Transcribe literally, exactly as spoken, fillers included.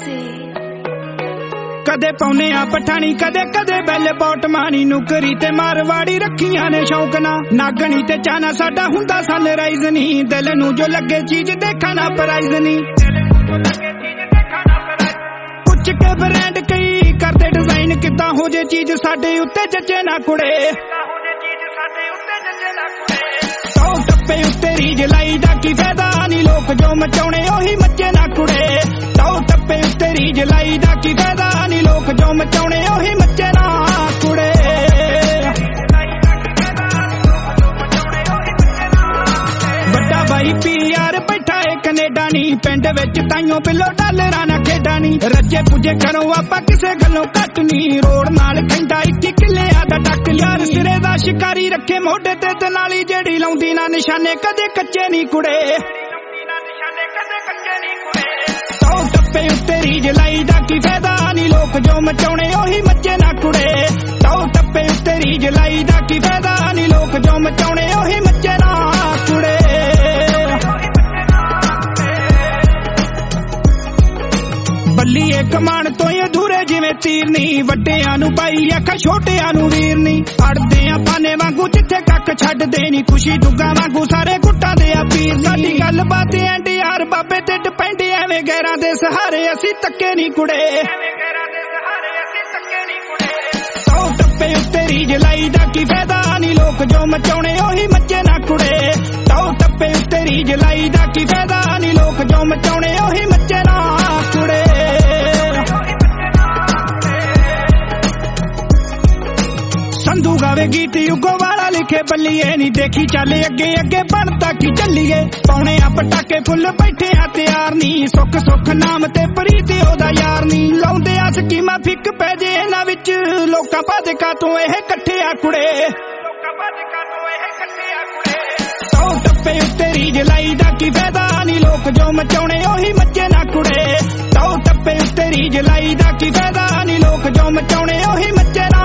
कदे पौने आ पठानी कदे कदे बैल पौट मानी नुकरी ते मारवाड़ी रखियां ने शौक ना नागनी ते चाना साडा हुंदा सनराइज नी दिल नू जो लगे चीज देखा ना प्राइज नी कुछ के ब्रांड कई करदे डिजाइन किदां हो जे चीज साडे उत्ते जचे ना कुड़े सौ टप्पे उत्ते रीज लाई दा की फायदा नी लोक जो मचाउणे ओही मचे ना कुड़े सौ टप्पे उत्ते रीज लाई दा की फायदा नी लोक जो मचाउणे ओही मचे ना कुड़े बड़ा भाई पीआर बैठा है कनेडा नी पिंड विच ताइयों पिलो डालरां ना खेडा नी रजे पुजे करो आपां किसे गल्लों घट नी रोड नाल खैंदा इक्की किल्लियां दा टक यार सिरे दा शिकारी रखे मोढे ते ते नाली जेड़ी लाउंदी ना निशाने कदे कच्चे नी कुड़े सौ टप्पे उत्ते रीज लाई दा की फायदा नी लोक जो मचाउणे ओही मचे ना कुड़े सौ टप्पे उत्ते रीज लाई दा की फायदा नी लोक जो मचाउणे ओही मचे ना कुड़े बल्लीए कमान तो अधूरे जिवें तीरनी वड्डियां नू पाई आखा छोटियां नू वीरनी अड़दे आ पाने वांगू जिथे कक छड्डदे नी खुशी दुग्गा वांगू सारे गुट्टां दे आ पीर साडी गल बात एंड यार बाबे ते डिपेंड एवें गैरां दे सहारे असीं तक्के नी कुड़े सौ टप्पे उत्ते रीज लाई दा की फायदा नी लोक जो मचाउणे ओही मचे ना कुड़े सौ टप्पे उत्ते रीज लाई दा की फायदा नी लोक जो मचाउणे ओही मचे ना कुड़े संधू गावे गीत युगो वाला लिखे बल्लीए नी देखी चले अगे अगे बनता की चलिए पौने आ पटाके फुल बैठे आ तैयार नी सुख सुख नाम ते प्रीत ओदा यार नी लाउंदे आ स्कीमा फिक पै जे इन्हां विच लोकां भाजका तो एह इकट्ठे आ कुड़े सौ टप्पे उत्ते रीज लाई दा की फायदा नी लोक जो मचाउणे ओही मचे ना कुड़े सौ टप्पे उत्ते रीज लाई दा की फायदा नी लोक जो मचाउणे ओही मचे ना